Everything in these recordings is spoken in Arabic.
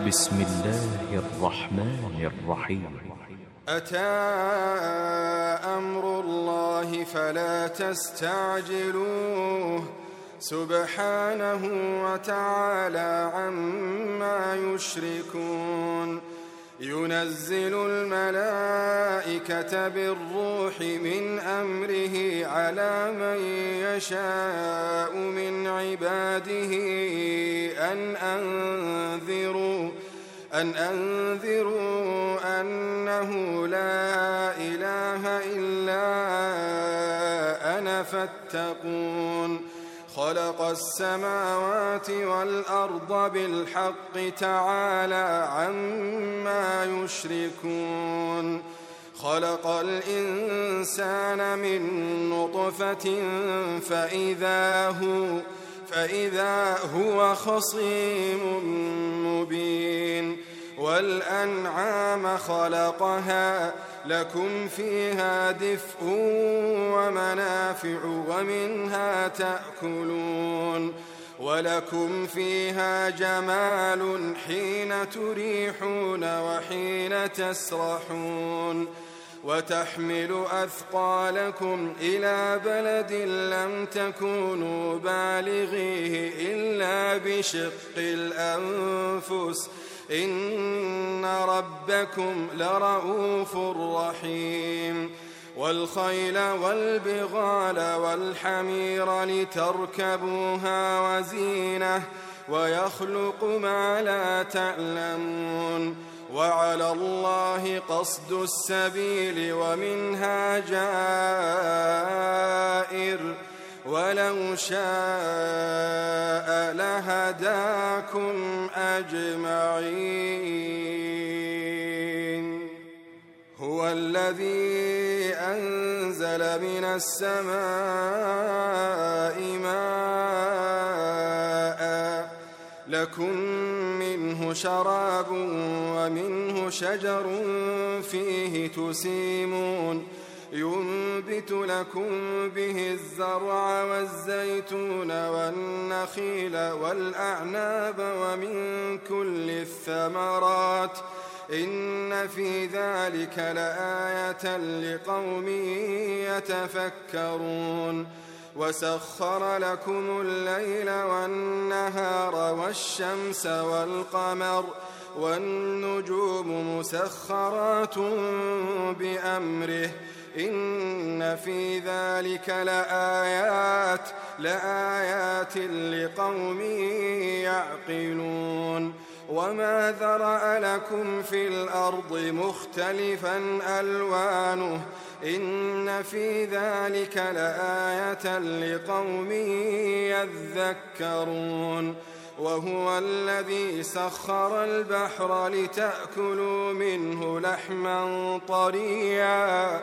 بسم الله الرحمن الرحيم. أتى أمر الله فلا تستعجلوه سبحانه وتعالى عما يشركون. ينزل الملائكة بالروح من أمره على من يشاء من عباده أن أنذروا أنه لا إله إلا أنا فاتقون. خلق السماوات والأرض بالحق تعالى عما يشركون. خلق الإنسان من نطفة فإذا هو خصيم مبين. والأنعام خلقها لكم فيها دفء ومنافع ومنها تأكلون. ولكم فيها جمال حين تريحون وحين تسرحون. وتحمل أثقالكم إلى بلد لم تكونوا بالغيه إلا بشق الأنفس إن ربكم لرؤوف رحيم. والخيل والبغال والحمير لتركبوها وزينة ويخلق ما لا تعلمون. وعلى الله قصد السبيل ومنها جائر ولو شاء لهداكم أجمعين. هو الذي أنزل من السماء ماء لكم منه شراب ومنه شجر فيه تسيمون. ينبت لكم به الزرع والزيتون والنخيل والأعناب ومن كل الثمرات إن في ذلك لآية لقوم يتفكرون. وسخر لكم الليل والنهار والشمس والقمر والنجوم مسخرات بأمره إن في ذلك لآيات لقوم يعقلون. وما ذرأ لكم في الأرض مختلفا ألوانه إن في ذلك لآية لقوم يذكرون. وهو الذي سخر البحر لتأكلوا منه لحما طريا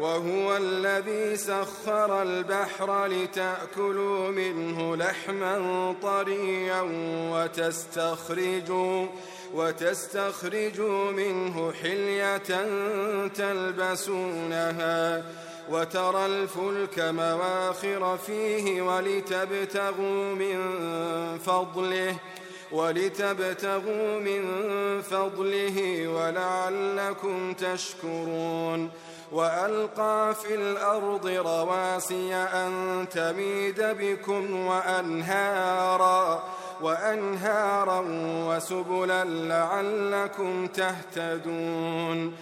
وتستخرجوا منه حلية تلبسونها وترى الفلك مواخر فيه ولتبتغوا من فضله ولعلكم تشكرون. وألقى في الأرض رواسي أن تميد بكم وأنهارا وسبلا لعلكم تهتدون.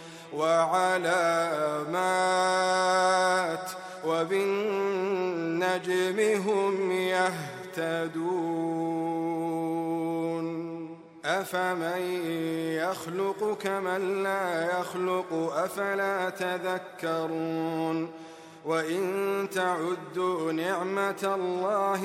وعلامات وبالنجم هم يهتدون. أفمن يخلق كمن لا يخلق أفلا تذكرون. وإن تعدوا نعمة الله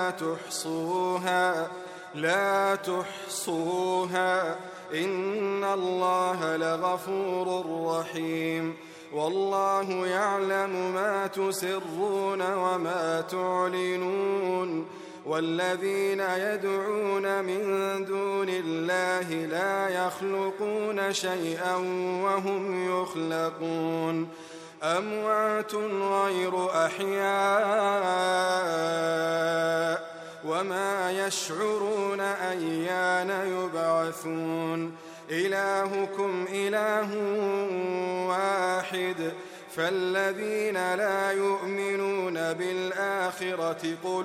لا تحصوها إن الله لغفور رحيم. والله يعلم ما تسرون وما تعلنون. والذين يدعون من دون الله لا يخلقون شيئا وهم يخلقون. أموات غير أحياء وما يشعرون أيان يبعثون إلهكم إله واحد فالذين لا يؤمنون بالآخرة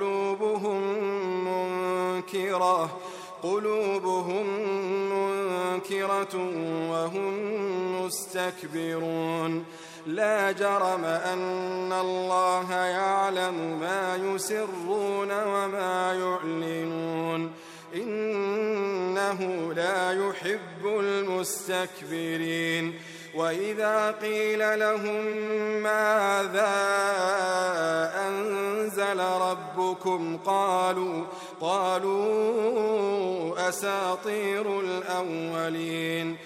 قلوبهم منكرة وهم مستكبرون لا جرم أن الله يعلم ما يسرون وما يعلنون إنه لا يحب المستكبرين وإذا قيل لهم ماذا أنزل ربكم قالوا أساطير الأولين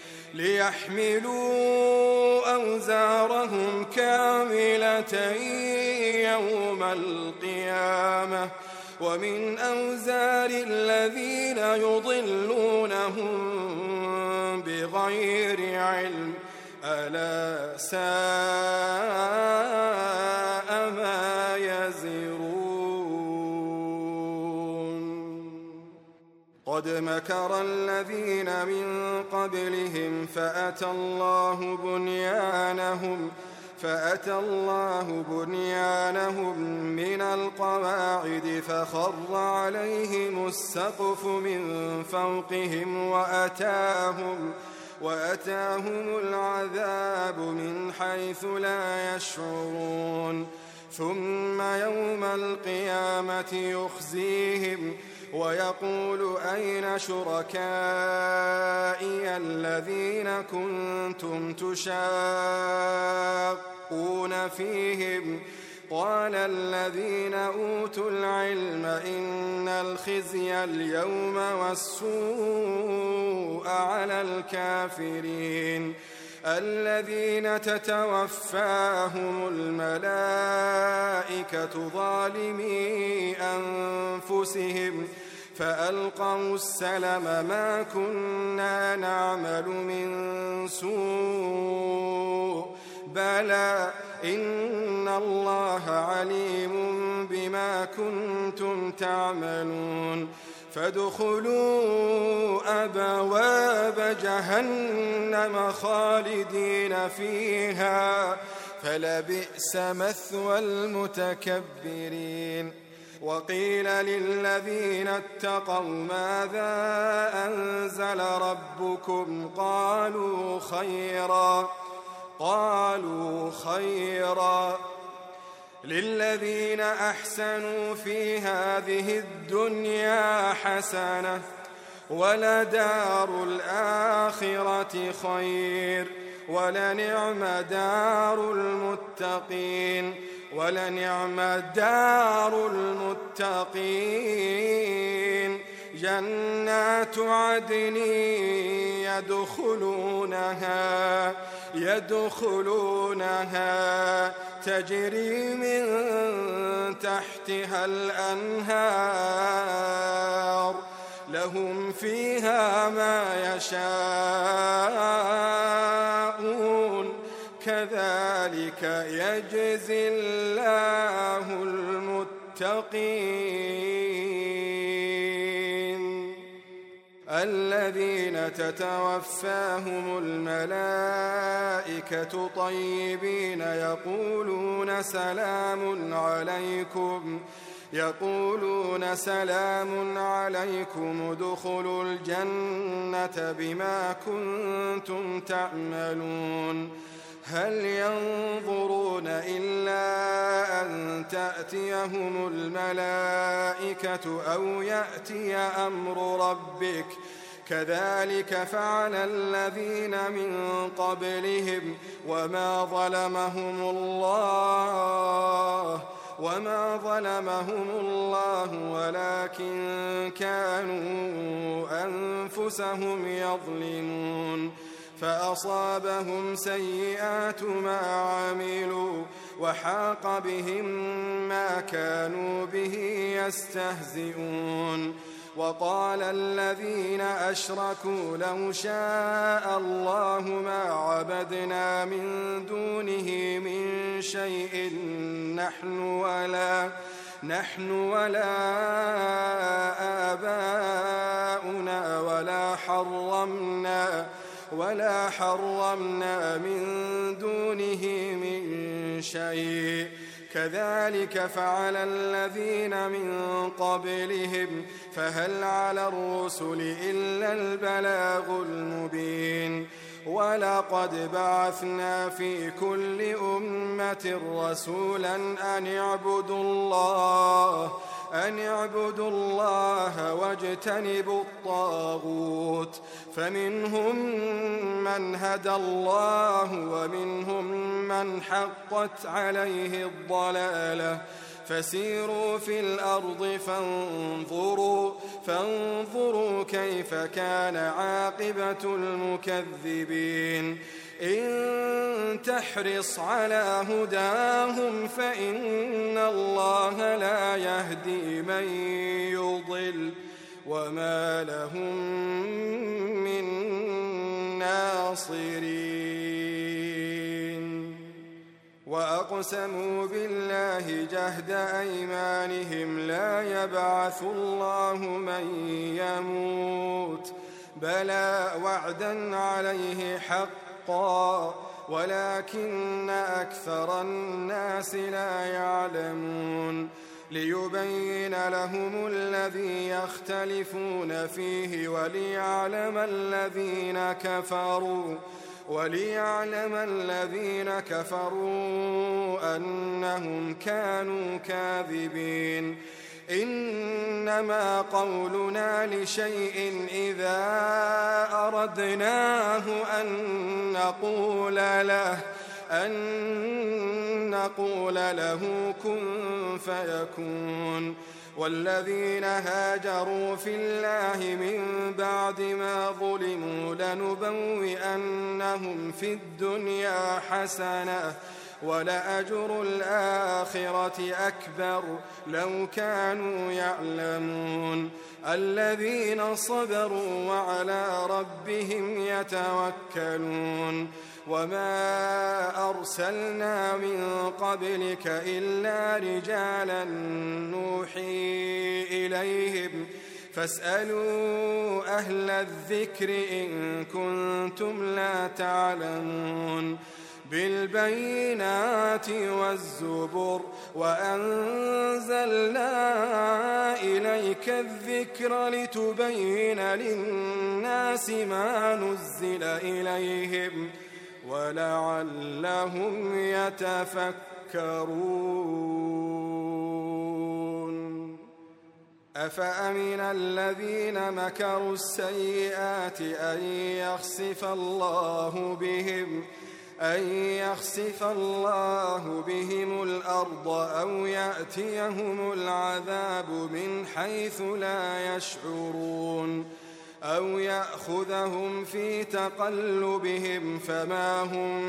ليحملوا أوزارهم كاملة يوم القيامة ومن أوزار الذين يضلونهم بغير علم ألا ساء ما يزرون قد مكر الذين من قبلهم فأتى الله بنيانهم من القواعد فخر عليهم السقف من فوقهم وأتاهم العذاب من حيث لا يشعرون ثم يوم القيامة يخزيهم ويقول أين شركائي الذين كنتم تشاقون فيهم قال الذين أوتوا العلم إن الخزي اليوم والسوء على الكافرين الذين تتوفاهم الملائكة ظالمي أنفسهم فألقوا السلم ما كنا نعمل من سوء بلى إن الله عليم بما كنتم تعملون فادخلوا أبواب جهنم خالدين فيها فلبئس مثوى المتكبرين وقيل للذين اتقوا ماذا أنزل ربكم قالوا خيرا للذين أحسنوا في هذه الدنيا حسنة ولدار الآخرة خير ولنعم دار المتقين جنات عدن يدخلونها تجري من تحتها الأنهار لهم فيها ما يشاءون كذلك يجزي الله المتقين الذين تتوفاهم الملائكة طيبين يقولون سلام عليكم ادخلوا الجنة بما كنتم تعملون هل ينظرون إلا أن تأتيهم الملائكة أو يأتي أمر ربك كذلك فعل الذين من قبلهم وما ظلمهم الله ولكن كانوا أنفسهم يظلمون فأصابهم سيئات ما عملوا وحاق بهم ما كانوا به يستهزئون وقال الذين أشركوا لو شاء الله ما عبدنا نحن ولا آباؤنا ولا حرمنا من دونه من شيء كذلك فعل الذين من قبلهم فهل على الرسل إلا البلاغ المبين ولقد بعثنا في كل أمة رسولا أن اعبدوا الله واجتنبوا الطاغوت فمنهم من هدى الله ومنهم من حقت عليه الضلالة فسيروا في الأرض فانظروا كيف كان عاقبة المكذبين إن تحرص على هداهم فإن الله لا يهدي من يضل وما لهم من ناصرين وأقسموا بالله جهد أيمانهم لا يبعث الله من يموت بلى وعدا عليه حقا ولكن أكثر الناس لا يعلمون ليبين لهم الذي يختلفون فيه وليعلم الذين كفروا أنهم كانوا كاذبين إنما قولنا لشيء إذا أردناه أن نقول له كن فيكون والذين هاجروا في الله من بعد ما ظلموا لنبوئنهم في الدنيا حسنة ولأجر الآخرة أكبر لو كانوا يعلمون الذين صبروا وعلى ربهم يتوكلون وما أرسلنا من قبلك إلا رجالا نوحي إليهم فاسألوا أهل الذكر إن كنتم لا تعلمون بالبينات والزبر وأنزلنا إليك الذكر لتبين للناس ما نزل إليهم ولعلهم يتفكرون أفأمن الذين مكروا السيئات أن يخسف الله بهم الأرض أو يأتيهم العذاب من حيث لا يشعرون أو يأخذهم في تقلبهم فما هم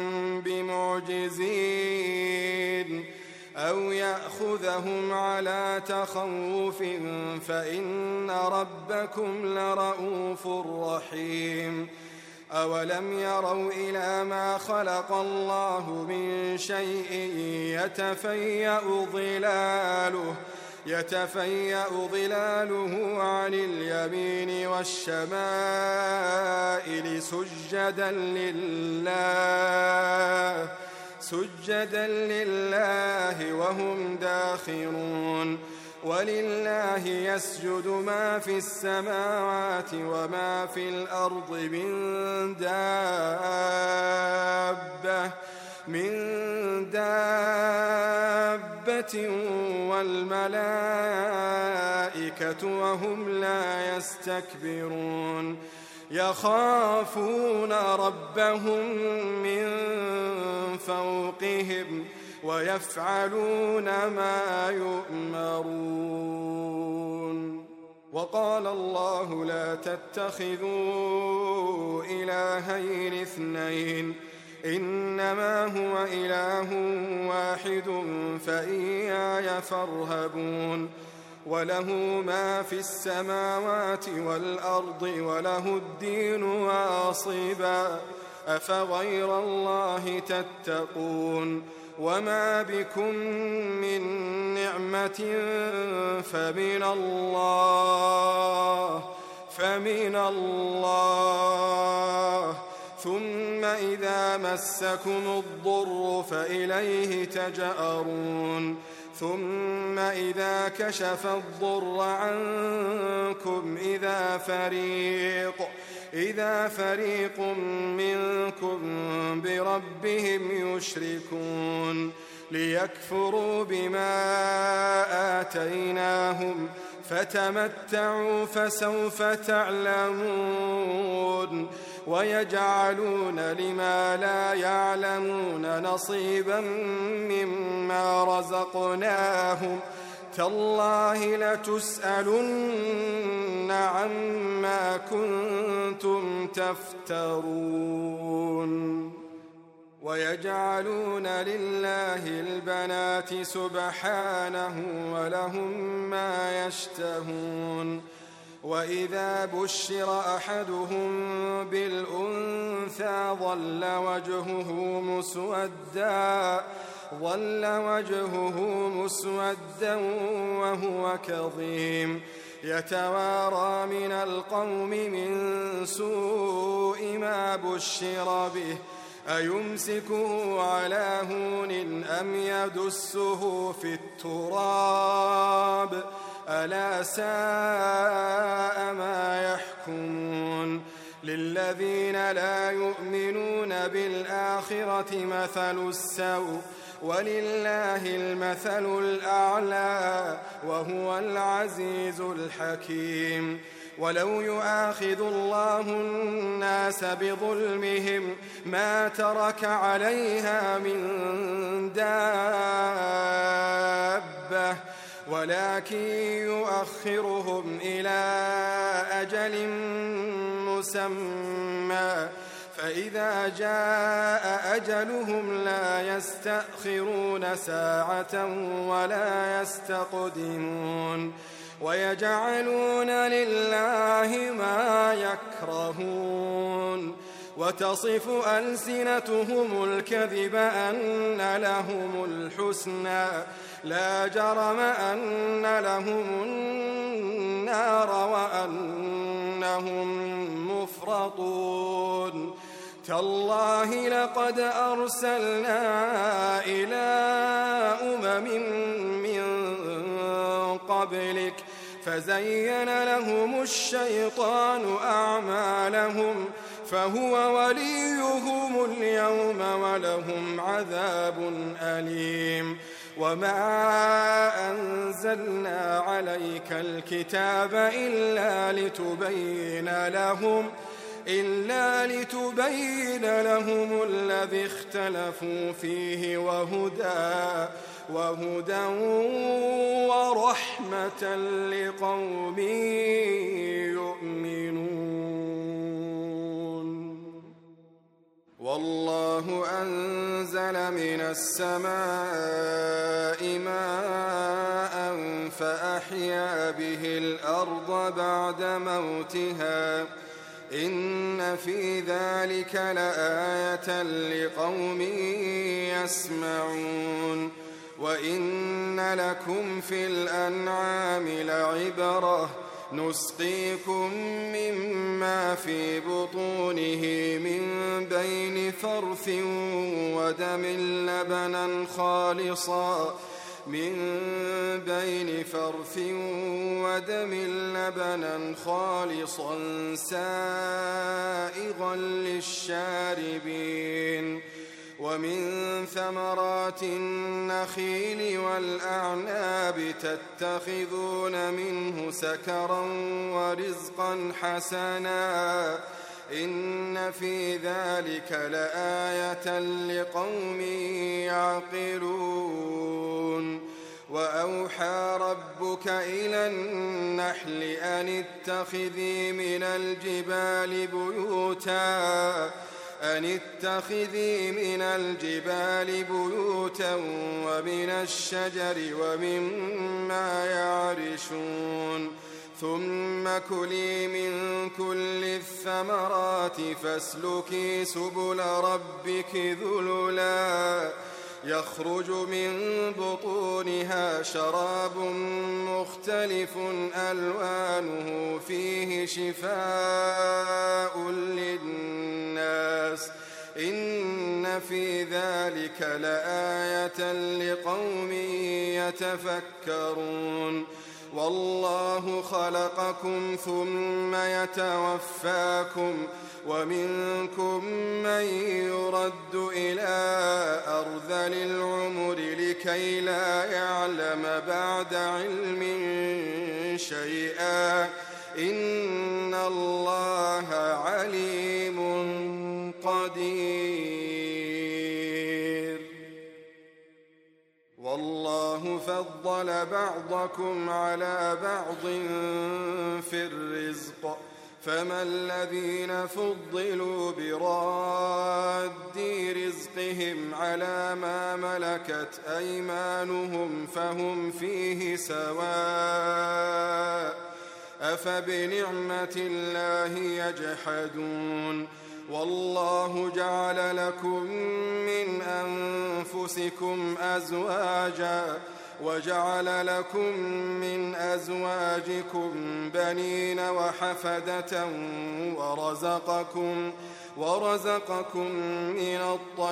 بمعجزين أو يأخذهم على تخوف فإن ربكم لرؤوف رحيم أولم يروا إلى ما خلق الله من شيء يتفيأ ظلاله عن اليمين والشمائل سجدا لله وهم داخرون ولله يسجد ما في السماوات وما في الأرض من دابة والملائكة وهم لا يستكبرون يخافون ربهم من فوقهم ويفعلون ما يؤمرون وقال الله لا تتخذوا إلهين اثنين إنما هو إله واحد فإياي فارهبون وله ما في السماوات والأرض وله الدين واصبا أفغير الله تتقون وما بكم من نعمة فمن الله ثم إذا مسكم الضر فإليه تجأرون ثم إذا كشف الضر عنكم إذا فريق منكم بربهم يشركون ليكفروا بما آتيناهم فتمتعوا فسوف تعلمون ويجعلون لما لا يعلمون نصيبا مما رزقناهم تالله لتسألن عما كنتم تفترون ويجعلون لله البنات سبحانه ولهم ما يشتهون وإذا بشر أحدهم بالأنثى ظل وجهه مسودا وهو كظيم يتوارى من القوم من سوء ما بشر به أيمسكه على هون أم يدسه في التراب ألا ساء ما يحكمون للذين لا يؤمنون بالآخرة مثل السوء ولله المثل الأعلى وهو العزيز الحكيم ولو يؤاخذ الله الناس بظلمهم ما ترك عليها من دابة ولكن يؤخرهم إلى أجل مسمى فإذا جاء أجلهم لا يستأخرون ساعة ولا يستقدمون ويجعلون لله ما يكرهون وتصف ألسنتهم الكذب أن لهم الحسنى لا جرم أن لهم النار وأنهم مفرطون تالله لقد أرسلنا إلى من قبلك فزين لهم الشيطان أعمالهم فهو وليهم اليوم ولهم عذاب أليم وما أنزلنا عليك الكتاب إلا لتبين لهم الذي اختلفوا فيه وهدى ورحمة لقوم يؤمنون والله أنزل من السماء ماء فأحيا به الأرض بعد موتها إن في ذلك لآية لقوم يسمعون وإن لكم في الأنعام لعبرة نسقيكم مما في بطونه من بين فرث ودم لبنا خالصا سائغا للشاربين ومن ثمرات النخيل والأعناب تتخذون منه سكرا ورزقا حسنا إن في ذلك لآية لقوم يعقلون وأوحى ربك إلى النحل أن اتخذي من الجبال بيوتا ومن الشجر ومما يعرشون ثم كلي من كل الثمرات فاسلكي سبل ربك يخرج من بطونها شراب مختلف ألوانه فيه شفاء للناس إن في ذلك لآية لقوم يتفكرون والله خلقكم ثم يتوفاكم ومنكم من يرد إلى أرذل العمر لكي لا يعلم بعد علم شيئا إن الله عليم قدير والله فضل بعضكم على بعض في الرزق فما الذين فضلوا براد رزقهم على ما ملكت أيمانهم فهم فيه سواء أفبنعمة الله يجحدون والله جعل لكم من أنفسكم أزواجا وجعل لكم من أزواجكم بنين وحفدة ورزقكم من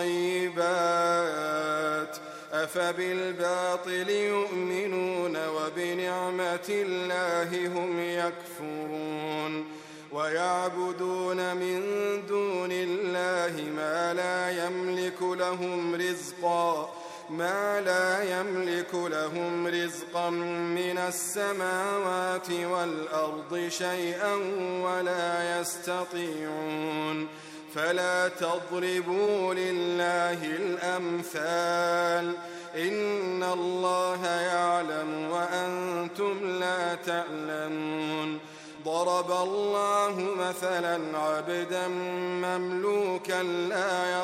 الطيبات أفبالباطل يؤمنون وبنعمة الله هم يكفرون ويعبدون من دون الله ما لا يملك لهم رزقا من السماوات والأرض شيئا ولا يستطيعون فلا تضربوا لله الأمثال إن الله يعلم وأنتم لا تعلمون ضرب الله مثلا عبدا مملوكا لا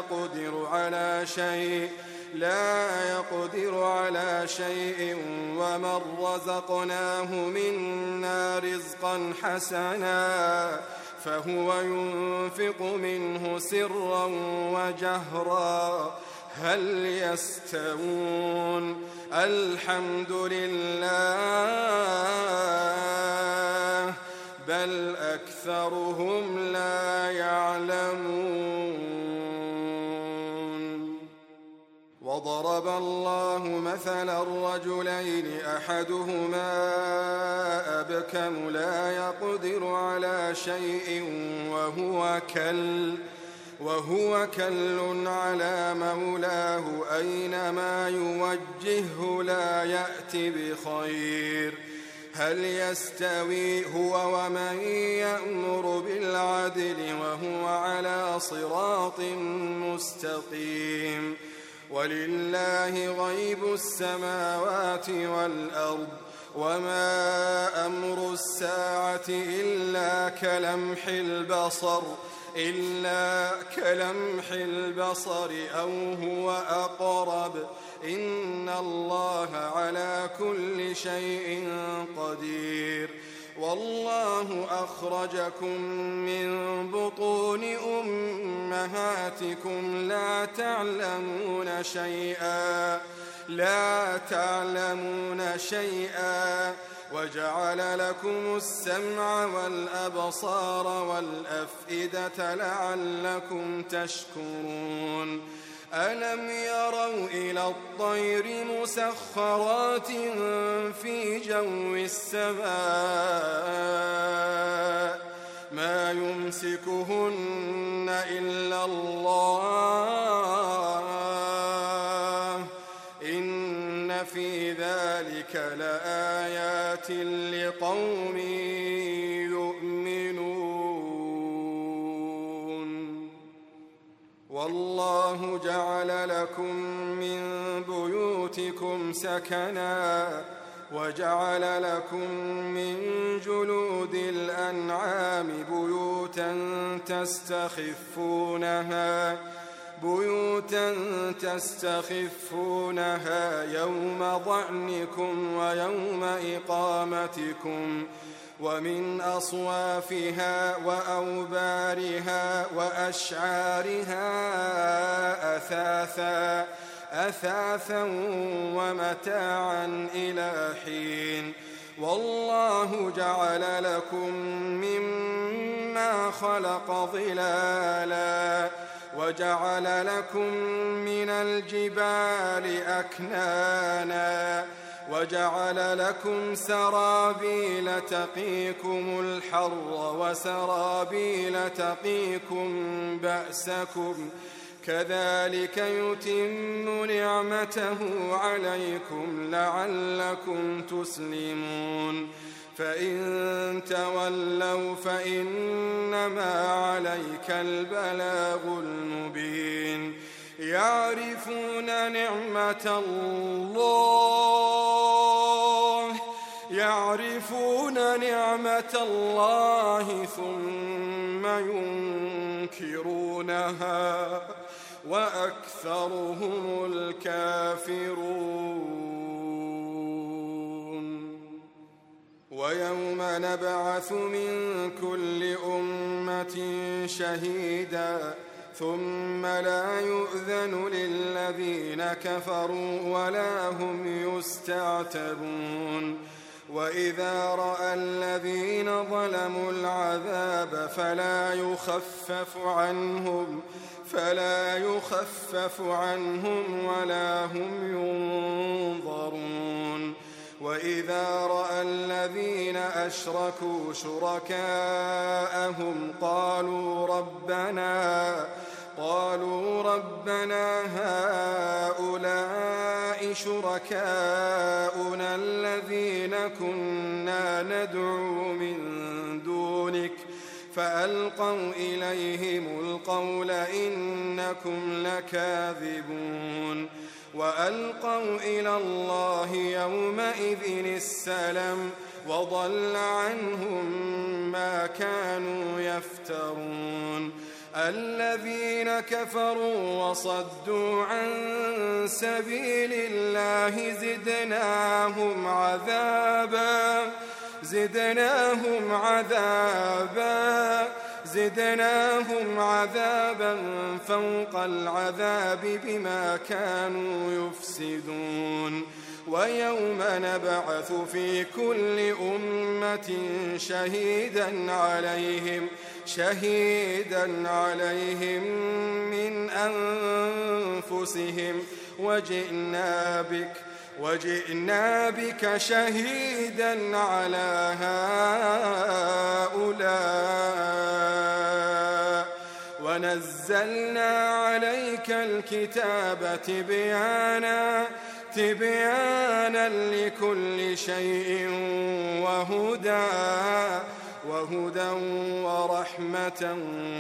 يقدر على شيء ومن رزقناه منا رزقا حسنا فهو ينفق منه سرا وجهرا هل يستوون الحمد لله بل أكثرهم لا يعلمون وضرب الله مثلا الرجلين أحدهما أبكم لا يقدر على شيء وهو كل على مولاه أينما يوجهه لا يأتي بخير هل يستوي هو ومن يأمر بالعدل وهو على صراط مستقيم ولله غيب السماوات والأرض وما أمر الساعة إلا كلمح البصر أو هو أقرب إن الله على كل شيء قدير والله أخرجكم من بطون أمهاتكم لا تعلمون شيئا وجعل لكم السمع والأبصار والأفئدة لعلكم تشكرون ألم يروا إلى الطير مسخرات في جو السماء ما يمسكهن إلا الله إن في ذلك لآيات لقوم يؤمنون والله جعل لكم من بيوتكم سكنا وجعل لكم من جلود الأنعام بيوتا تستخفونها يوم ضعنكم ويوم إقامتكم ومن أصوافها وأوبارها وأشعارها أثاثا ومتاعا إلى حين والله جعل لكم مما خلق ظلالا وجعل لكم من الجبال أكنانا وجعل لكم سرابيل تقيكم الحر وسرابيل تقيكم بأسكم كذلك يتم نعمته عليكم لعلكم تسلمون فإن تولوا فإنما عليك البلاغ المبين يعرفون نعمة الله ثم ينكرونها وأكثرهم الكافرون ويوم نبعث من كل أمة شهيدا ثم لا يؤذن للذين كفروا ولا هم يستعتبون وإذا رأى الذين ظلموا العذاب فلا يخفف عنهم ولا هم ينظرون وإذا رأى الذين أشركوا شركاءهم قالوا ربنا هؤلاء شركاؤنا الذين كنا ندعو من دونك فألقوا إليهم القول إنكم لكاذبون وألقوا إلى الله يومئذ السلام وضل عنهم ما كانوا يفترون الذين كفروا وصدوا عن سبيل الله زدناهم عذابا فوق العذاب بما كانوا يفسدون ويوم نبعث في كل أمة شهيدا عليهم من أنفسهم وجئنا بك شهيدا على هؤلاء ونزلنا عليك الكتاب تبيانا لكل شيء وهدى ورحمة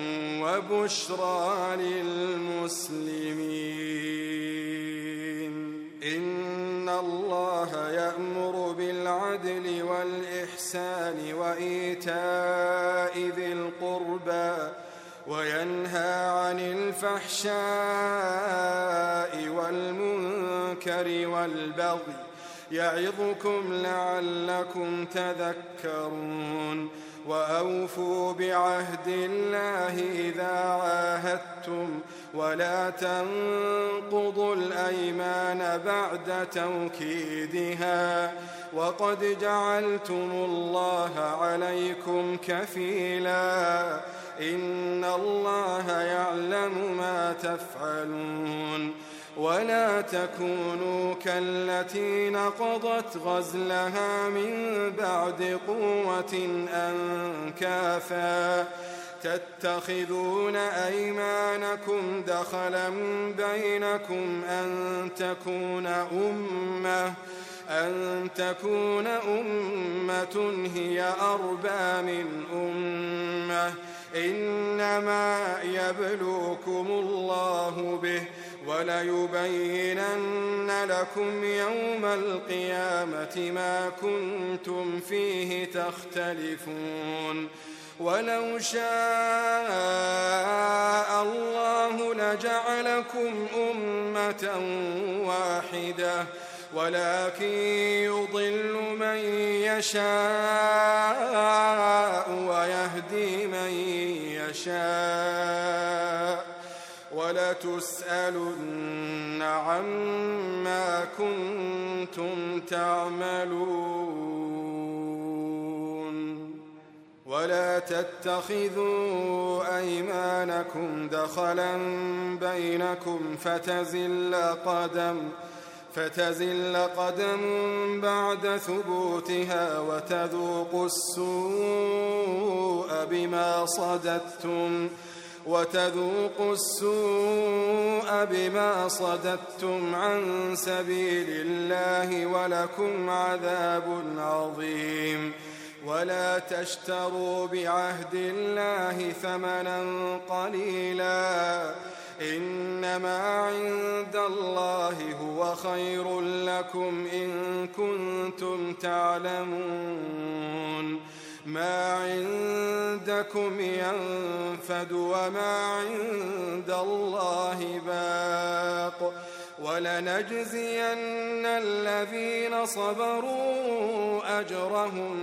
وبشرى للمسلمين إن الله يأمر بالعدل والإحسان وإيتاء ذي القربى وينهى عن الفحشاء والمنكر والبغي يعظكم لعلكم تذكرون وأوفوا بعهد الله إذا عاهدتم ولا تنقضوا الأيمان بعد توكيدها وقد جعلتم الله عليكم كفيلا إن الله يعلم ما تفعلون ولا تكونوا كالتي نقضت غزلها من بعد قوة أنكاثا تتخذون أيمانكم دخلا بينكم أن تكون أمة هي أربى من أمة إنما يبلوكم الله به وليبينن لكم يوم القيامة ما كنتم فيه تختلفون ولو شاء الله لجعلكم أمة واحدة ولكن يضل من يشاء ويهدي من يشاء وَلَتُسْأَلُنَّ عَمَّا كُنتُمْ تعملون ولا تتخذوا أيمانكم دخلا بينكم فتزل قدم بعد ثبوتها وتذوقوا السوء بما صددتم عن سبيل الله ولكم عذاب عظيم ولا تشتروا بعهد الله ثمنا قليلا إنما عند الله هو خير لكم إن كنتم تعلمون ما عندكم ينفد وما عند الله باق ولنجزين الذين صبروا أجرهم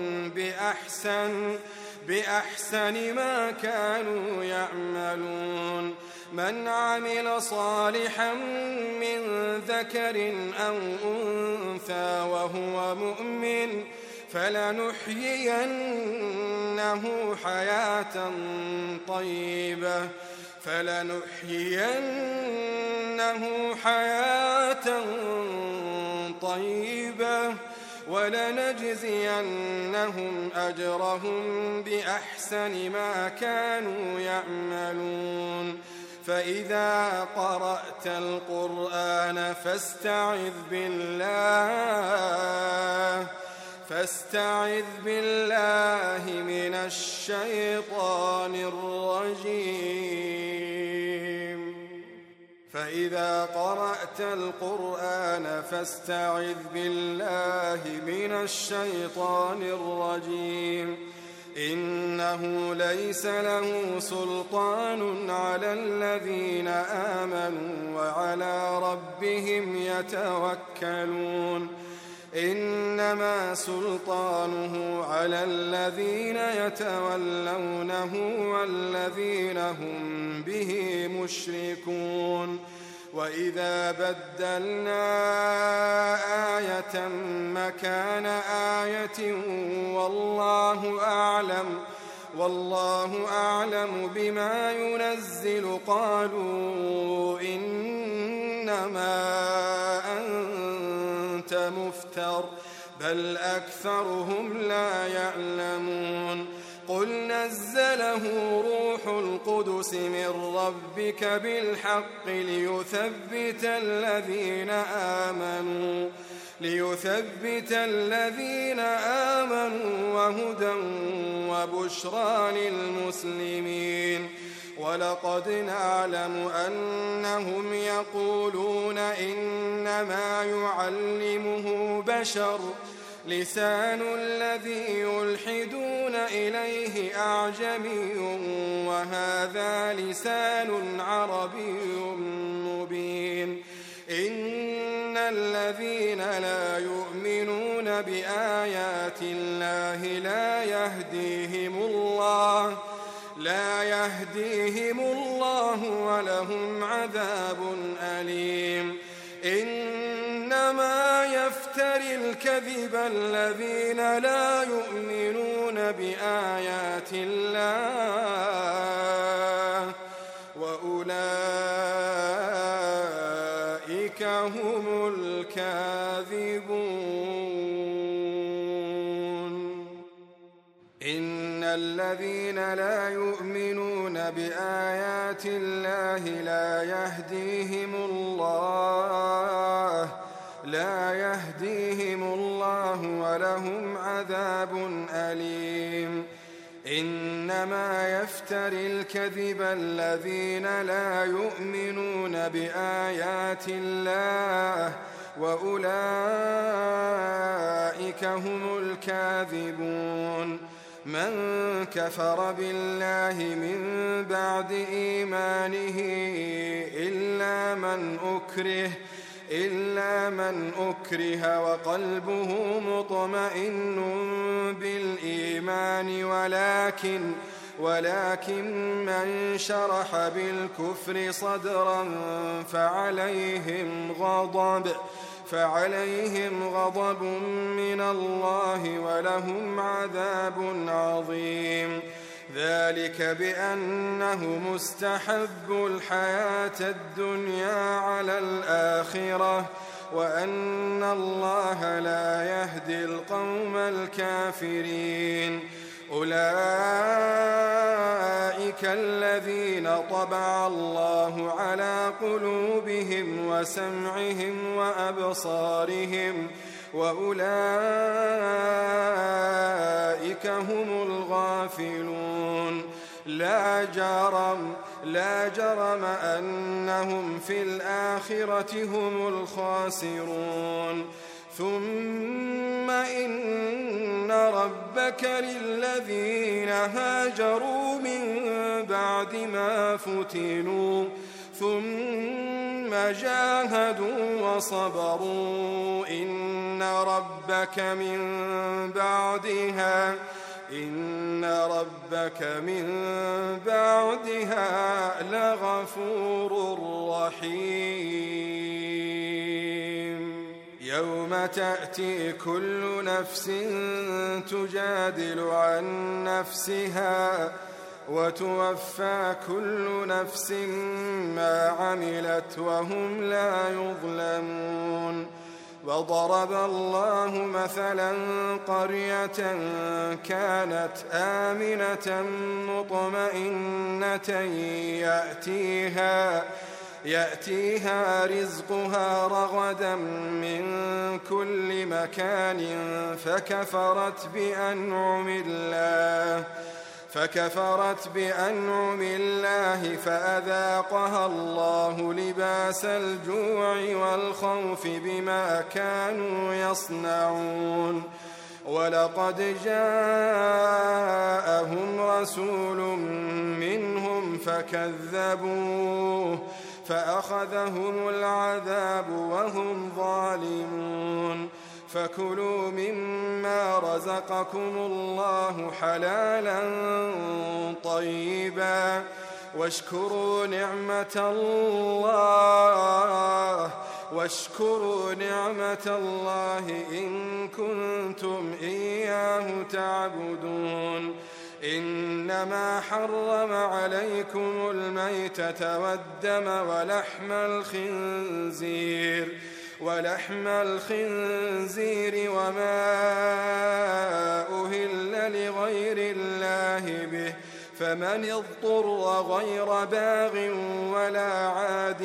بأحسن ما كانوا يعملون من عمل صالحا من ذكر أو أنثى وهو مؤمن فلنحيينه حياة طيبة ولنجزينهم أجرهم بأحسن ما كانوا يعملون فإذا قرأت القرآن فاستعذ بالله من الشيطان الرجيم فإذا قرأت القرآن فاستعذ بالله من الشيطان الرجيم إنه ليس له سلطان على الذين آمنوا وعلى ربهم يتوكلون إنما سلطانه على الذين يتولونه والذين هم به مشركون وإذا بدلنا آية مكان آية والله أعلم بما ينزل قالوا إنما أنت مفتر بل أكثرهم لا يعلمون قل نزله روح القدس من ربك بالحق ليثبت الذين آمنوا وهدى وبشرى للمسلمين ولقد نعلم أنهم يقولون إنما يعلمه بشر لسان الذي يلحدون إليه أعجمي وهذا لسان عربي مبين إن الذين لا يؤمنون بآيات الله لا يهديهم الله ولهم عذاب أليم إنما يفتري الكذب الذين لا يؤمنون بآيات الله وأولئك هم الكاذبون إن الذين لا يؤمنون بآيات الله لا يهديهم الله ولهم عذاب أليم إنما يفتري الكذب الذين لا يؤمنون بآيات الله وأولئك هم الكاذبون من كفر بالله من بعد إيمانه إلا من أكره وقلبه مطمئن بالإيمان ولكن من شرح بالكفر صدرا فعليهم غضب من الله ولهم عذاب عظيم. ذلك بأنه مستحب الحياة الدنيا على الآخرة وأن الله لا يهدي القوم الكافرين. أولئك الذين طبع الله على قلوبهم وسمعهم وأبصارهم وأولئك هم الغافلون. لا جرم أنهم في الآخرة هم الخاسرون. ثم إن ربك للذين هاجروا من بعد ما فتنوا ثم جاهدوا وصبروا إن ربك من بعدها لغفور رحيم. يوم تأتي كل نفس تجادل عن نفسها وتوفى كل نفس ما عملت وهم لا يظلمون. وضرب الله مثلا قرية كانت آمنة مطمئنة يأتيها رزقها رغدا من كل مكان فكفرت بأنعم الله فأذاقها الله لباس الجوع والخوف بما كانوا يصنعون. ولقد جاءهم رسول منهم فكذبوه فأخذهم العذاب وهم ظالمون. فكلوا مما رزقكم الله حلالا طيبا واشكروا نعمة الله إن كنتم إياه تعبدون. إنما حرم عليكم الميتة والدم ولحم الخنزير وما أهل لغير الله به فمن اضطر غير باغ ولا عاد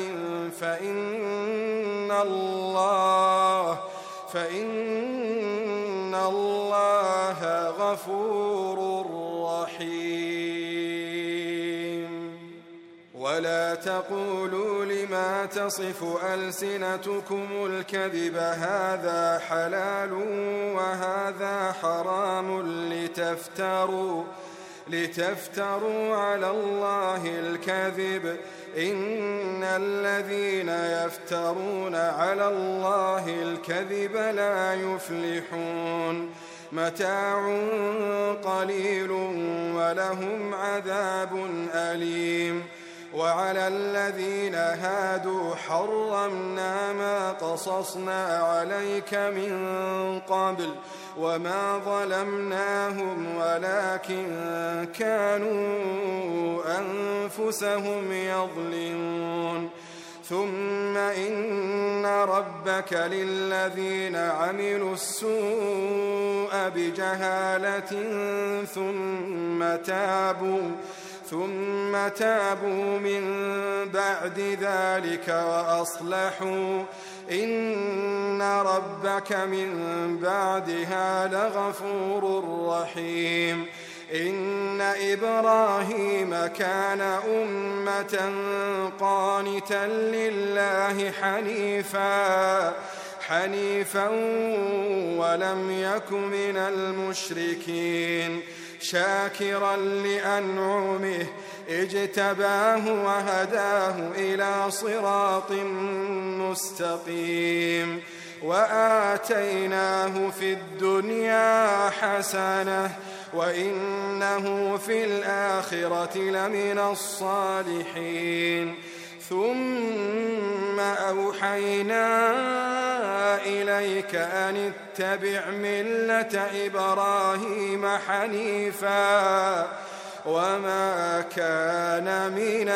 فإن الله غفور رحيم. ولا تقولوا لما تصف ألسنتكم الكذب هذا حلال وهذا حرام لتفتروا على الله الكذب. إن الذين يفترون على الله الكذب لا يفلحون. متاع قليل ولهم عذاب أليم. وعلى الذين هادوا حرمنا ما قصصنا عليك من قبل وما ظلمناهم ولكن كانوا أنفسهم يظلمون. ثم إن ربك للذين عملوا السوء بجهالة ثم تابوا من بعد ذلك وأصلحوا إن ربك من بعدها لغفور رحيم. إن إبراهيم كان أمة قانتا لله حنيفا ولم يك من المشركين. شاكرا لأنعمه اجتباه وهداه إلى صراط مستقيم. وآتيناه في الدنيا حسنة وإنه في الآخرة لمن الصالحين ثم أوحينا إليك أن اتبع ملة إبراهيم حنيفا وما كان من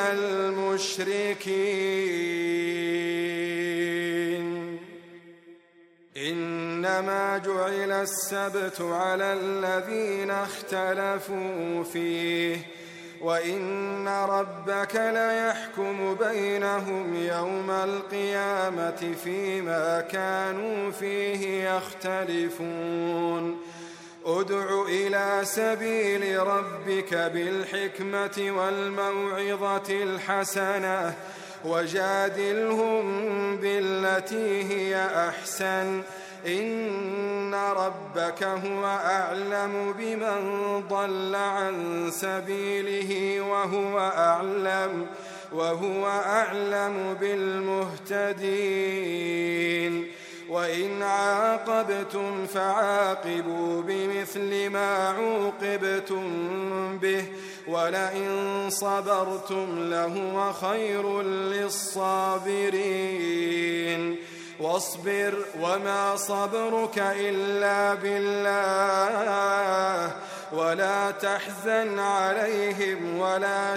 المشركين إنما جعل السبت على الذين اختلفوا فيه وإن ربك ليحكم بينهم يوم القيامة فيما كانوا فيه يختلفون ادع إلى سبيل ربك بالحكمة والموعظة الحسنة وجادلهم بالتي هي أحسن إن ربك هو أعلم بمن ضل عن سبيله وهو أعلم بالمهتدين وإن عاقبتم فعاقبوا بمثل ما عوقبتم به ولئن صبرتم لهو خير للصابرين واصبر وما صبرك إلا بالله ولا تحزن عليهم ولا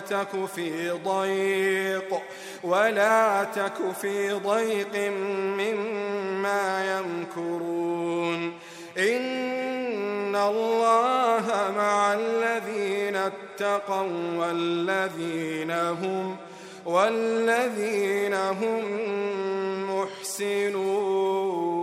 تك في ضيق مما يمكرون إن الله مع الذين اتقوا والذين هم محسنون